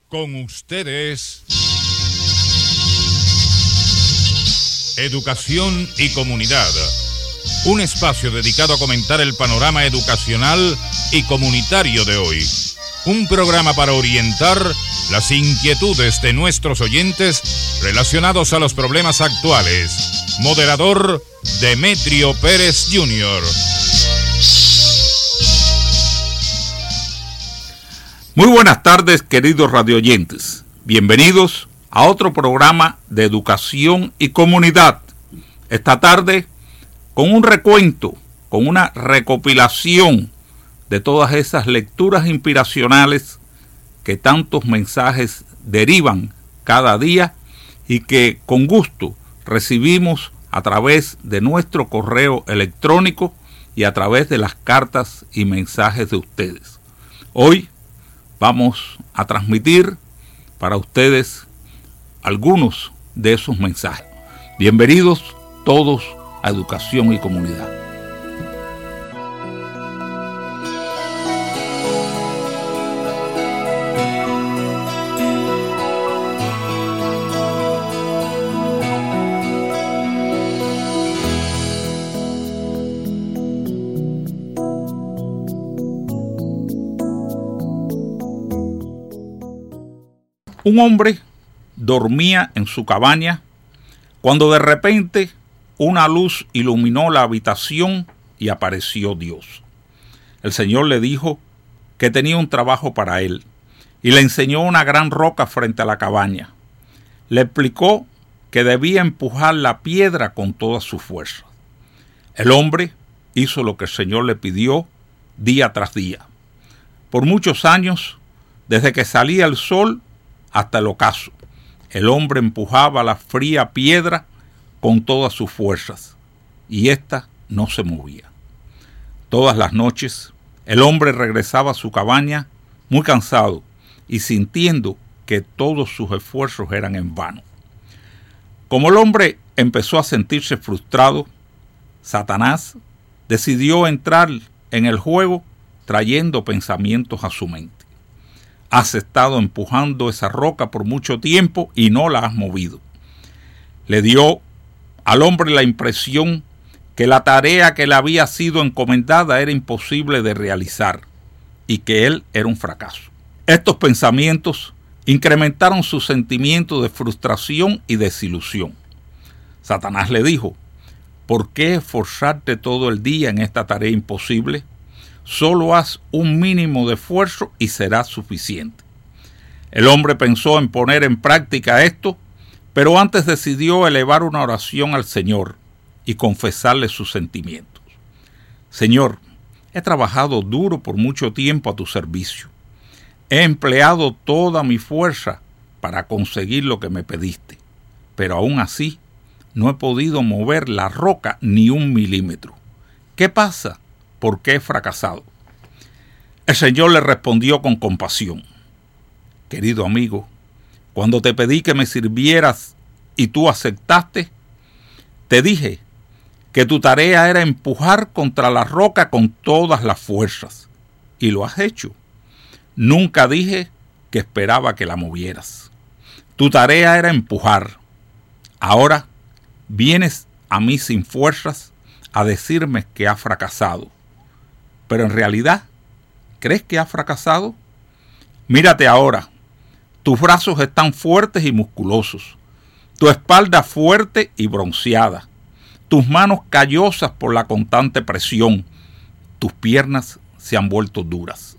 Con ustedes, Educación y Comunidad, un espacio dedicado a comentar el panorama educacional y comunitario de hoy. Un programa para orientar las inquietudes de nuestros oyentes relacionados a los problemas actuales. Moderador, Demetrio Pérez Jr. Muy buenas tardes, queridos radioyentes. Bienvenidos a otro programa de Educación y Comunidad. Esta tarde, con un recuento, con una recopilación de todas esas lecturas inspiracionales que tantos mensajes derivan cada día y que con gusto recibimos a través de nuestro correo electrónico y a través de las cartas y mensajes de ustedes. Hoy vamos a transmitir para ustedes algunos de esos mensajes. Bienvenidos todos a Educación y Comunidad. Un hombre dormía en su cabaña cuando de repente una luz iluminó la habitación y apareció Dios. El Señor le dijo que tenía un trabajo para él y le enseñó una gran roca frente a la cabaña. Le explicó que debía empujar la piedra con toda su fuerza. El hombre hizo lo que el Señor le pidió día tras día. Por muchos años, desde que salía el sol hasta el ocaso, el hombre empujaba la fría piedra con todas sus fuerzas, y ésta no se movía. Todas las noches, el hombre regresaba a su cabaña muy cansado y sintiendo que todos sus esfuerzos eran en vano. Como el hombre empezó a sentirse frustrado, Satanás decidió entrar en el juego trayendo pensamientos a su mente. Has estado empujando esa roca por mucho tiempo y no la has movido. Le dio al hombre la impresión que la tarea que le había sido encomendada era imposible de realizar y que él era un fracaso. Estos pensamientos incrementaron su sentimiento de frustración y desilusión. Satanás le dijo: ¿por qué esforzarte todo el día en esta tarea imposible? Solo haz un mínimo de esfuerzo y será suficiente. El hombre pensó en poner en práctica esto, pero antes decidió elevar una oración al Señor y confesarle sus sentimientos. Señor, he trabajado duro por mucho tiempo a tu servicio. He empleado toda mi fuerza para conseguir lo que me pediste, pero aún así no he podido mover la roca ni un milímetro. ¿Qué pasa? ¿Por qué he fracasado? El Señor le respondió con compasión: querido amigo, cuando te pedí que me sirvieras y tú aceptaste, te dije que tu tarea era empujar contra la roca con todas las fuerzas, y lo has hecho. Nunca dije que esperaba que la movieras. Tu tarea era empujar. Ahora vienes a mí sin fuerzas a decirme que has fracasado. Pero en realidad, ¿crees que has fracasado? Mírate ahora. Tus brazos están fuertes y musculosos. Tu espalda fuerte y bronceada. Tus manos callosas por la constante presión. Tus piernas se han vuelto duras.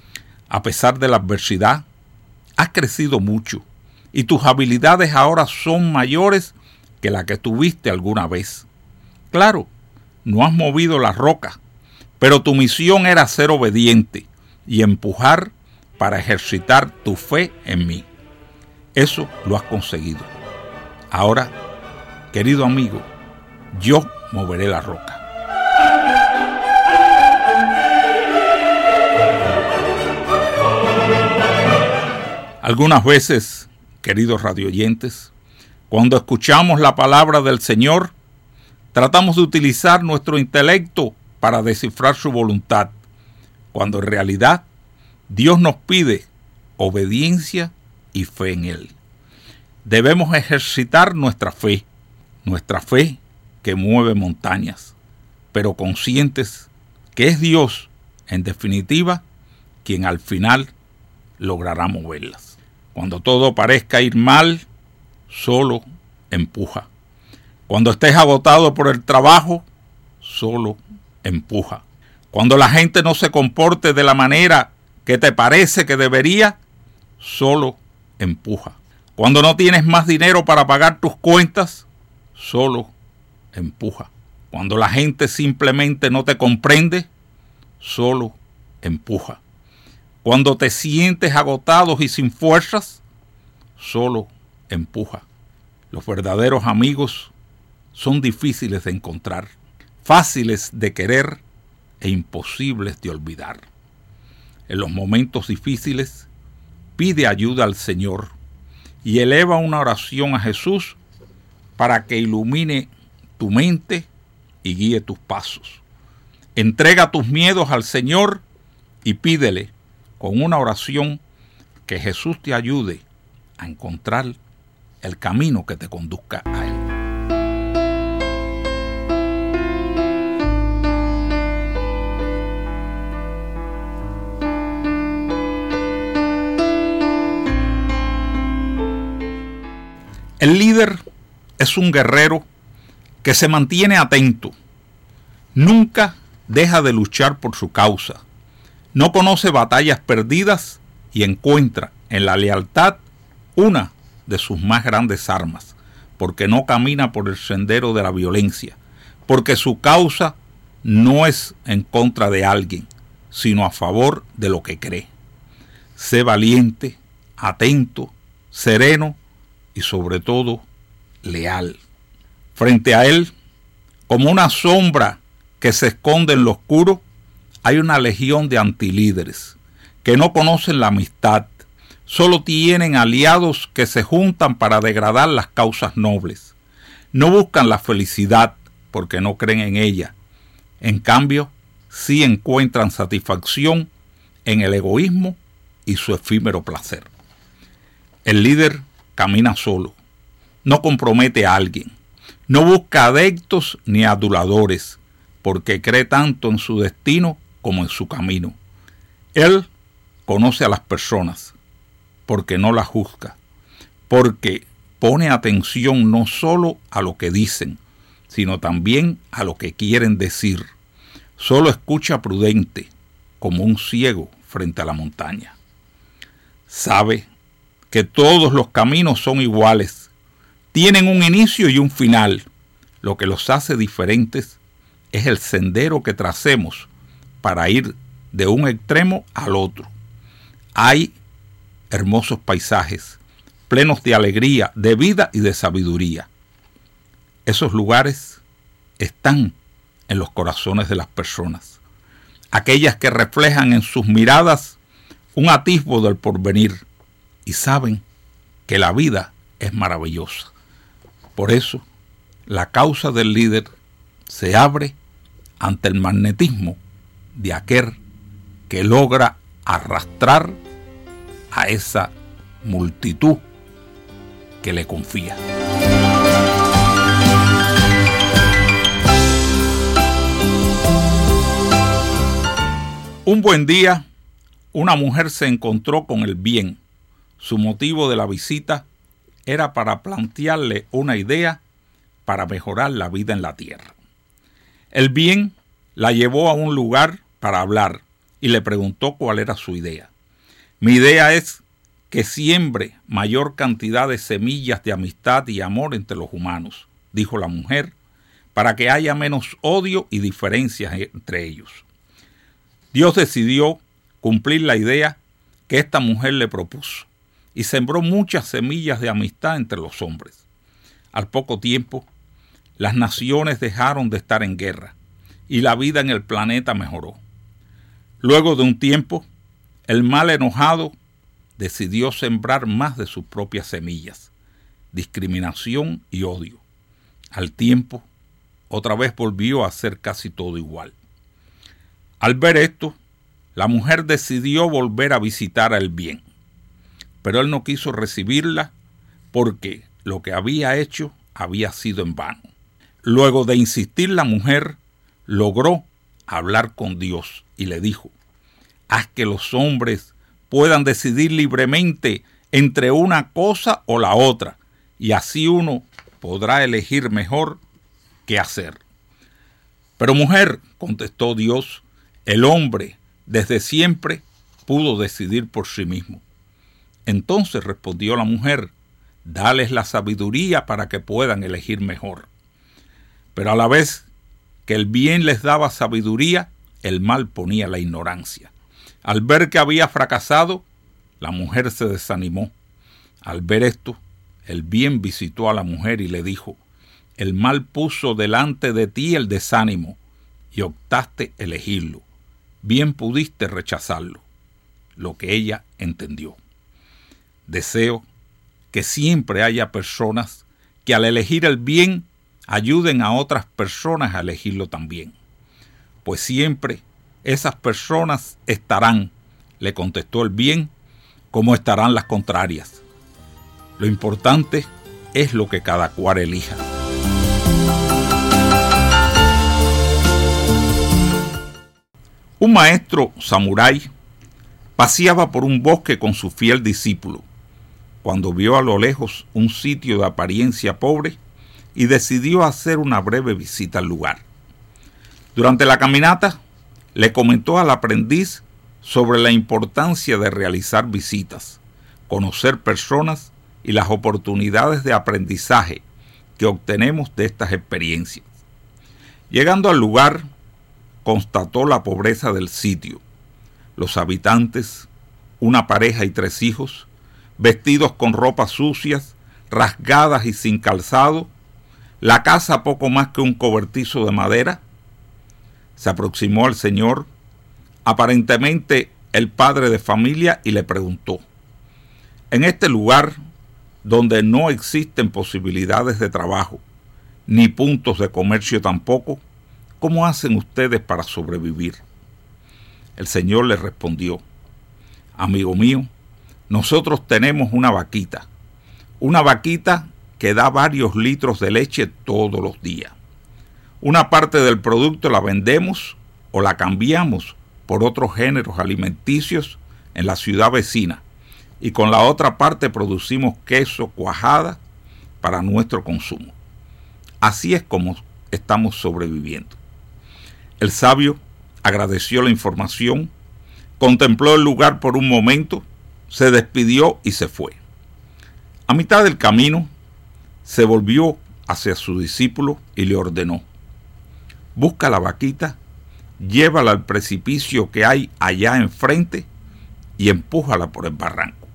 A pesar de la adversidad, has crecido mucho y tus habilidades ahora son mayores que las que tuviste alguna vez. Claro, no has movido la roca, pero tu misión era ser obediente y empujar para ejercitar tu fe en mí. Eso lo has conseguido. Ahora, querido amigo, yo moveré la roca. Algunas veces, queridos radioyentes, cuando escuchamos la palabra del Señor, tratamos de utilizar nuestro intelecto para descifrar su voluntad, cuando en realidad Dios nos pide obediencia y fe en Él. Debemos ejercitar nuestra fe que mueve montañas, pero conscientes que es Dios, en definitiva, quien al final logrará moverlas. Cuando todo parezca ir mal, solo empuja. Cuando estés agotado por el trabajo, solo empuja. Cuando la gente no se comporte de la manera que te parece que debería, solo empuja. Cuando no tienes más dinero para pagar tus cuentas, solo empuja. Cuando la gente simplemente no te comprende, solo empuja. Cuando te sientes agotado y sin fuerzas, solo empuja. Los verdaderos amigos son difíciles de encontrar, fáciles de querer e imposibles de olvidar. En los momentos difíciles, pide ayuda al Señor y eleva una oración a Jesús para que ilumine tu mente y guíe tus pasos. Entrega tus miedos al Señor y pídele con una oración que Jesús te ayude a encontrar el camino que te conduzca a Él. El líder es un guerrero que se mantiene atento, nunca deja de luchar por su causa, no conoce batallas perdidas y encuentra en la lealtad una de sus más grandes armas, porque no camina por el sendero de la violencia, porque su causa no es en contra de alguien, sino a favor de lo que cree. Sé valiente, atento, sereno y sobre todo leal. Frente a él, como una sombra que se esconde en lo oscuro, hay una legión de antilíderes que no conocen la amistad, solo tienen aliados que se juntan para degradar las causas nobles. No buscan la felicidad porque no creen en ella. En cambio, sí encuentran satisfacción en el egoísmo y su efímero placer. El líder camina solo, no compromete a alguien, no busca adeptos ni aduladores, porque cree tanto en su destino como en su camino. Él conoce a las personas, porque no las juzga, porque pone atención no solo a lo que dicen, sino también a lo que quieren decir. Solo escucha prudente, como un ciego frente a la montaña. Sabe que todos los caminos son iguales, tienen un inicio y un final. Lo que los hace diferentes es el sendero que tracemos para ir de un extremo al otro. Hay hermosos paisajes, plenos de alegría, de vida y de sabiduría. Esos lugares están en los corazones de las personas, aquellas que reflejan en sus miradas un atisbo del porvenir y saben que la vida es maravillosa. Por eso, la causa del líder se abre ante el magnetismo de aquel que logra arrastrar a esa multitud que le confía. Un buen día, una mujer se encontró con el bien. Su motivo de la visita era para plantearle una idea para mejorar la vida en la tierra. El bien la llevó a un lugar para hablar y le preguntó cuál era su idea. Mi idea es que siembre mayor cantidad de semillas de amistad y amor entre los humanos, dijo la mujer, para que haya menos odio y diferencias entre ellos. Dios decidió cumplir la idea que esta mujer le propuso y sembró muchas semillas de amistad entre los hombres. Al poco tiempo, las naciones dejaron de estar en guerra y la vida en el planeta mejoró. Luego de un tiempo, el mal enojado decidió sembrar más de sus propias semillas, discriminación y odio. Al tiempo, otra vez volvió a hacer casi todo igual. Al ver esto, la mujer decidió volver a visitar al bien. pero él no quiso recibirla porque lo que había hecho había sido en vano. Luego de insistir, la mujer logró hablar con Dios y le dijo: haz que los hombres puedan decidir libremente entre una cosa o la otra, y así uno podrá elegir mejor qué hacer. Pero mujer, contestó Dios, el hombre desde siempre pudo decidir por sí mismo. Entonces respondió la mujer: dales la sabiduría para que puedan elegir mejor. Pero a la vez que el bien les daba sabiduría, el mal ponía la ignorancia. Al ver que había fracasado, la mujer se desanimó. Al ver esto, el bien visitó a la mujer y le dijo: el mal puso delante de ti el desánimo y optaste elegirlo. Bien pudiste rechazarlo. Lo que ella entendió. Deseo que siempre haya personas que al elegir el bien ayuden a otras personas a elegirlo también. Pues siempre esas personas estarán, le contestó el bien, como estarán las contrarias. Lo importante es lo que cada cual elija. Un maestro samurái paseaba por un bosque con su fiel discípulo, cuando vio a lo lejos un sitio de apariencia pobre y decidió hacer una breve visita al lugar. Durante la caminata, le comentó al aprendiz sobre la importancia de realizar visitas, conocer personas y las oportunidades de aprendizaje que obtenemos de estas experiencias. Llegando al lugar, constató la pobreza del sitio. Los habitantes, una pareja y 3 hijos, vestidos con ropas sucias, rasgadas y sin calzado, la casa poco más que un cobertizo de madera. Se aproximó al señor, aparentemente el padre de familia, y le preguntó: en este lugar, donde no existen posibilidades de trabajo, ni puntos de comercio tampoco, ¿cómo hacen ustedes para sobrevivir? El señor le respondió: amigo mío, nosotros tenemos una vaquita que da varios litros de leche todos los días. Una parte del producto la vendemos o la cambiamos por otros géneros alimenticios en la ciudad vecina, y con la otra parte producimos queso, cuajada para nuestro consumo. Así es como estamos sobreviviendo. El sabio agradeció la información, contempló el lugar por un momento, se despidió y se fue. A mitad del camino, se volvió hacia su discípulo y le ordenó: busca la vaquita, llévala al precipicio que hay allá enfrente y empújala por el barranco.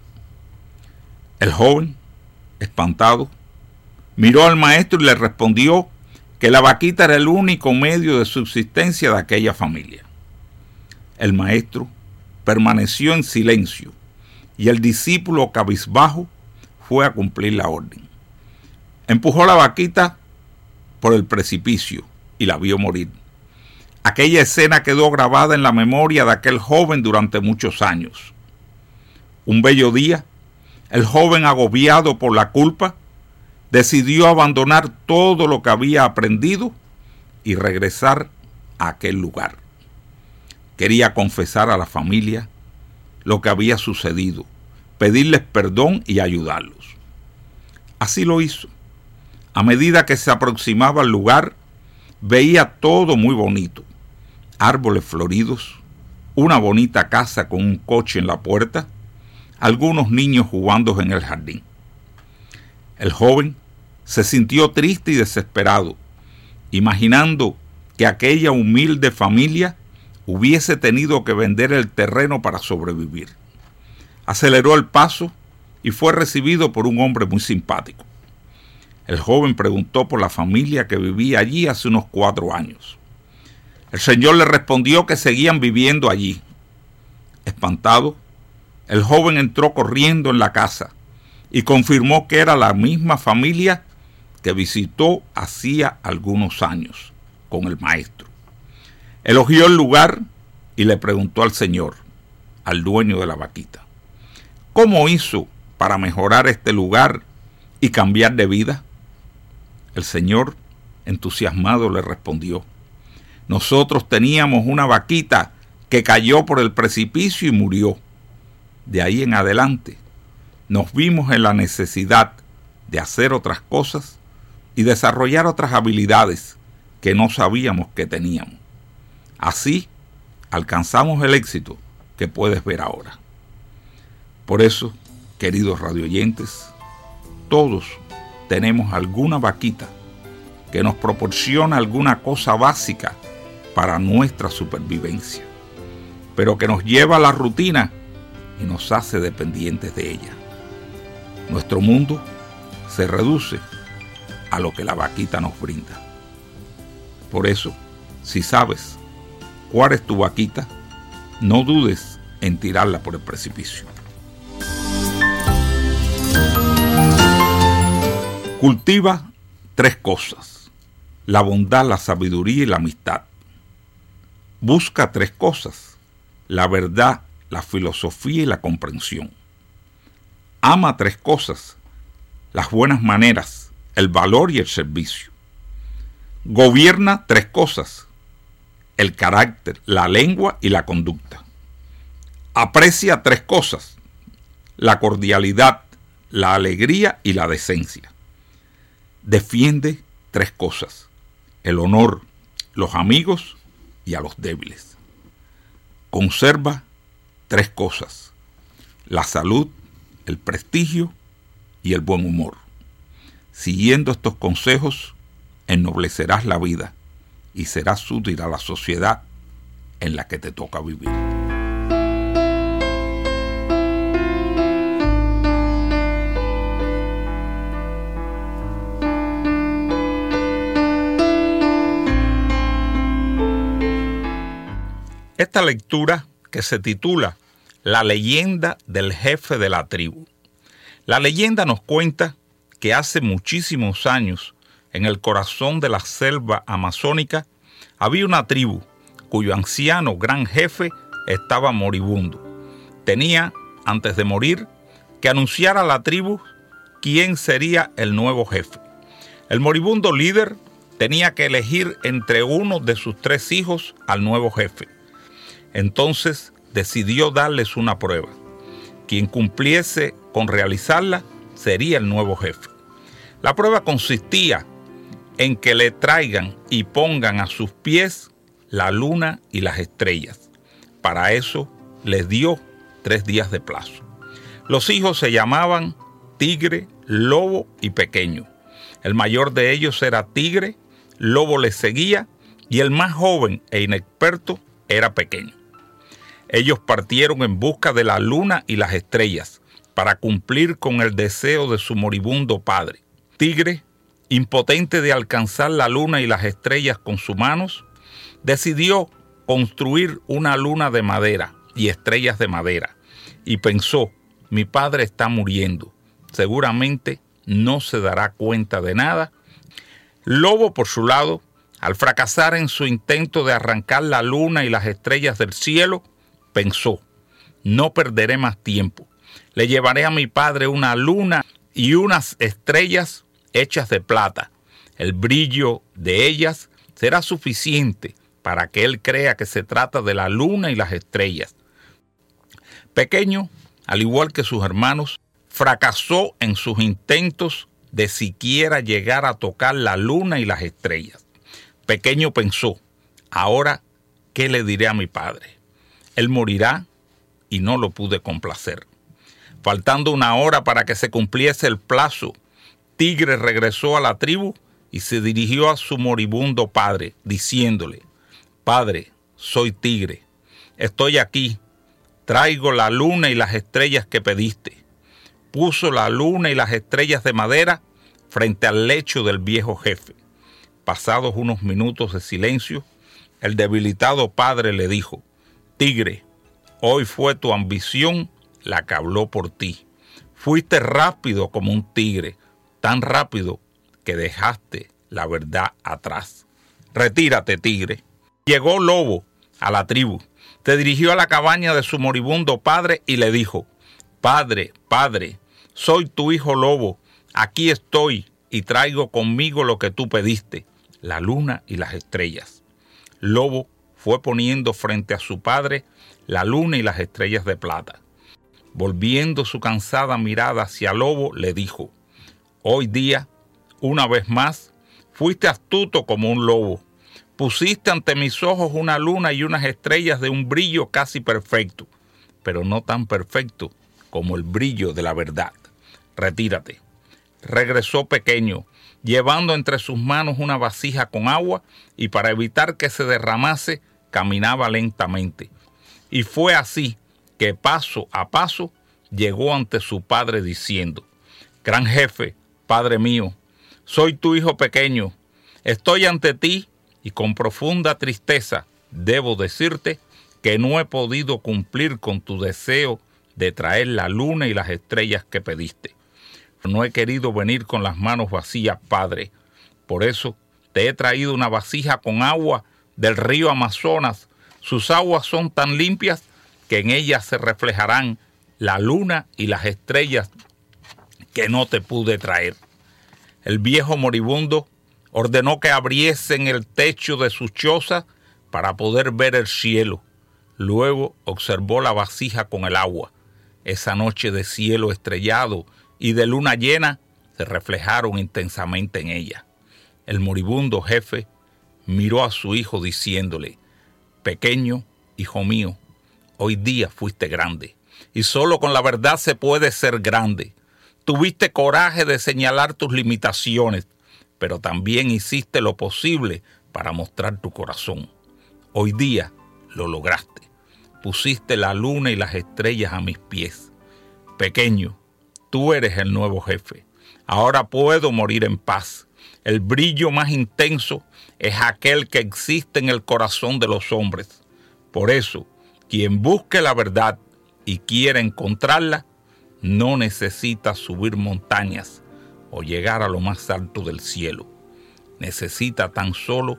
El joven, espantado, miró al maestro y le respondió que la vaquita era el único medio de subsistencia de aquella familia. El maestro permaneció en silencio y el discípulo, cabizbajo, fue a cumplir la orden. Empujó la vaquita por el precipicio y la vio morir. Aquella escena quedó grabada en la memoria de aquel joven durante muchos años. Un bello día, el joven, agobiado por la culpa, decidió abandonar todo lo que había aprendido y regresar a aquel lugar. Quería confesar a la familia lo que había sucedido, pedirles perdón y ayudarlos. Así lo hizo. A medida que se aproximaba al lugar, veía todo muy bonito: árboles floridos, una bonita casa con un coche en la puerta, algunos niños jugando en el jardín. El joven se sintió triste y desesperado, imaginando que aquella humilde familia hubiese tenido que vender el terreno para sobrevivir. Aceleró el paso y fue recibido por un hombre muy simpático. El joven preguntó por la familia que vivía allí hace unos 4 años. El señor le respondió que seguían viviendo allí. Espantado, el joven entró corriendo en la casa y confirmó que era la misma familia que visitó hacía algunos años con el maestro. Elogió el lugar y le preguntó al señor, al dueño de la vaquita: ¿cómo hizo para mejorar este lugar y cambiar de vida? El Señor, entusiasmado, le respondió: nosotros teníamos una vaquita que cayó por el precipicio y murió. De ahí en adelante nos vimos en la necesidad de hacer otras cosas y desarrollar otras habilidades que no sabíamos que teníamos. Así alcanzamos el éxito que puedes ver ahora. Por eso, queridos radioyentes, todos tenemos alguna vaquita que nos proporciona alguna cosa básica para nuestra supervivencia, pero que nos lleva a la rutina y nos hace dependientes de ella. Nuestro mundo se reduce a lo que la vaquita nos brinda. Por eso, si sabes cuál es tu vaquita, no dudes en tirarla por el precipicio. Cultiva 3 cosas: la bondad, la sabiduría y la amistad. Busca 3 cosas: la verdad, la filosofía y la comprensión. Ama 3 cosas: las buenas maneras, el valor y el servicio. Gobierna 3 cosas: el carácter, la lengua y la conducta. Aprecia 3 cosas: la cordialidad, la alegría y la decencia. Defiende 3 cosas: el honor, los amigos y a los débiles. Conserva 3 cosas: la salud, el prestigio y el buen humor. Siguiendo estos consejos, ennoblecerás la vida y serás útil a la sociedad en la que te toca vivir. Esta lectura, que se titula La leyenda del jefe de la tribu. La leyenda nos cuenta que hace muchísimos años, en el corazón de la selva amazónica, había una tribu cuyo anciano gran jefe estaba moribundo. Tenía, antes de morir, que anunciar a la tribu quién sería el nuevo jefe. El moribundo líder tenía que elegir entre uno de sus 3 hijos al nuevo jefe. Entonces decidió darles una prueba. Quien cumpliese con realizarla sería el nuevo jefe. La prueba consistía en que le traigan y pongan a sus pies la luna y las estrellas. Para eso les dio 3 días de plazo. Los hijos se llamaban Tigre, Lobo y Pequeño. El mayor de ellos era Tigre, Lobo le seguía y el más joven e inexperto era Pequeño. Ellos partieron en busca de la luna y las estrellas para cumplir con el deseo de su moribundo padre. Tigre, impotente de alcanzar la luna y las estrellas con sus manos, decidió construir una luna de madera y estrellas de madera y pensó: mi padre está muriendo, seguramente no se dará cuenta de nada. Lobo, por su lado, al fracasar en su intento de arrancar la luna y las estrellas del cielo, pensó: no perderé más tiempo. Le llevaré a mi padre una luna y unas estrellas hechas de plata. El brillo de ellas será suficiente para que él crea que se trata de la luna y las estrellas. Pequeño, al igual que sus hermanos, fracasó en sus intentos de siquiera llegar a tocar la luna y las estrellas. Pequeño pensó: ahora, ¿qué le diré a mi padre? Él morirá y no lo pude complacer. Faltando 1 hora para que se cumpliese el plazo, Tigre regresó a la tribu y se dirigió a su moribundo padre, diciéndole: Padre, soy Tigre, estoy aquí, traigo la luna y las estrellas que pediste. Puso la luna y las estrellas de madera frente al lecho del viejo jefe. Pasados unos minutos de silencio, el debilitado padre le dijo: Tigre, hoy fue tu ambición la que habló por ti. Fuiste rápido como un tigre, tan rápido que dejaste la verdad atrás. Retírate, Tigre. Llegó Lobo a la tribu, se dirigió a la cabaña de su moribundo padre y le dijo: Padre, padre, soy tu hijo lobo, aquí estoy y traigo conmigo lo que tú pediste, la luna y las estrellas. Lobo fue poniendo frente a su padre la luna y las estrellas de plata. Volviendo su cansada mirada hacia Lobo, le dijo: hoy día, una vez más, fuiste astuto como un lobo. Pusiste ante mis ojos una luna y unas estrellas de un brillo casi perfecto, pero no tan perfecto como el brillo de la verdad. Retírate. Regresó Pequeño, llevando entre sus manos una vasija con agua, y para evitar que se derramase, caminaba lentamente. Y fue así que paso a paso llegó ante su padre diciendo: gran jefe, padre mío, soy tu hijo pequeño, estoy ante ti y con profunda tristeza debo decirte que no he podido cumplir con tu deseo de traer la luna y las estrellas que pediste. No he querido venir con las manos vacías, padre. Por eso te he traído una vasija con agua del río Amazonas. Sus aguas son tan limpias que en ellas se reflejarán la luna y las estrellas que no te pude traer. El viejo moribundo ordenó que abriesen el techo de su choza para poder ver el cielo. Luego observó la vasija con el agua. Esa noche de cielo estrellado y de luna llena se reflejaron intensamente en ella. El moribundo jefe miró a su hijo diciéndole: pequeño, hijo mío, hoy día fuiste grande, y solo con la verdad se puede ser grande. Tuviste coraje de señalar tus limitaciones, pero también hiciste lo posible para mostrar tu corazón. Hoy día lo lograste. Pusiste la luna y las estrellas a mis pies. Pequeño, tú eres el nuevo jefe. Ahora puedo morir en paz. El brillo más intenso es aquel que existe en el corazón de los hombres. Por eso, quien busque la verdad y quiera encontrarla, no necesita subir montañas o llegar a lo más alto del cielo. Necesita tan solo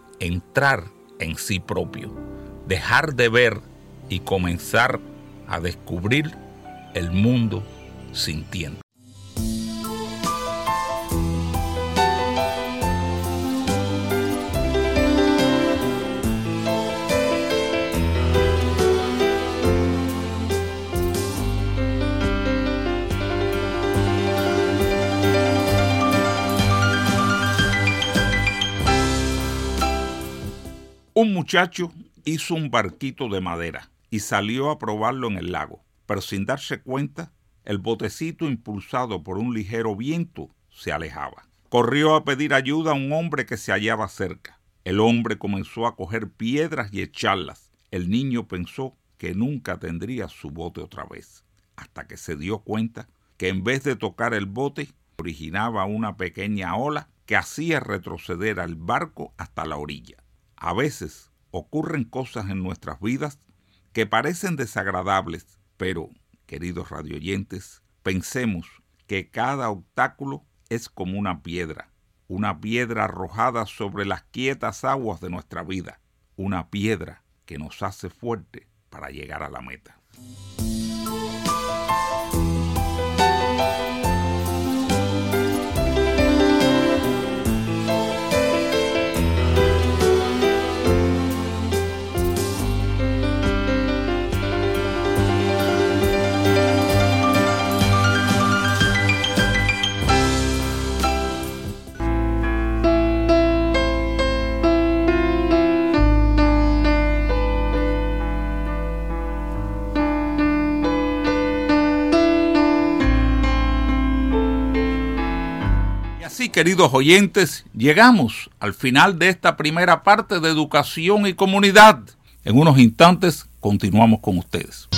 entrar en sí propio, dejar de ver y comenzar a descubrir el mundo sintiendo. Un muchacho hizo un barquito de madera y salió a probarlo en el lago, pero sin darse cuenta, el botecito, impulsado por un ligero viento, se alejaba. Corrió a pedir ayuda a un hombre que se hallaba cerca. El hombre comenzó a coger piedras y echarlas. El niño pensó que nunca tendría su bote otra vez, hasta que se dio cuenta que en vez de tocar el bote, originaba una pequeña ola que hacía retroceder al barco hasta la orilla. A veces ocurren cosas en nuestras vidas que parecen desagradables, pero, queridos radioyentes, pensemos que cada obstáculo es como una piedra arrojada sobre las quietas aguas de nuestra vida, una piedra que nos hace fuerte para llegar a la meta. Así, queridos oyentes, llegamos al final de esta primera parte de Educación y Comunidad. En unos instantes continuamos con ustedes.